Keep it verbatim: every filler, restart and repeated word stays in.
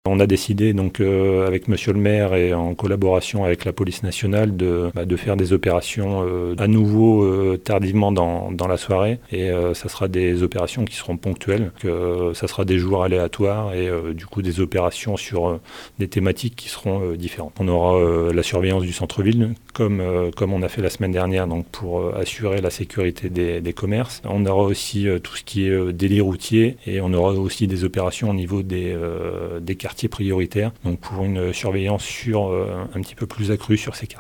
On a décidé donc euh, avec Monsieur le maire et en collaboration avec la police nationale de, bah, de faire des opérations euh, à nouveau euh, tardivement dans, dans la soirée et euh, ça sera des opérations qui seront ponctuelles, que euh, ça sera des jours aléatoires et euh, du coup des opérations sur euh, des thématiques qui seront euh, différentes. On aura euh, la surveillance du centre-ville comme, euh, comme on a fait la semaine dernière donc pour euh, assurer la sécurité des, des commerces. On aura aussi euh, tout ce qui est euh, délit routier et on aura aussi des opérations au niveau des, euh, des quartiers prioritaires donc pour une surveillance sur, euh, un petit peu plus accrue sur ces quartiers.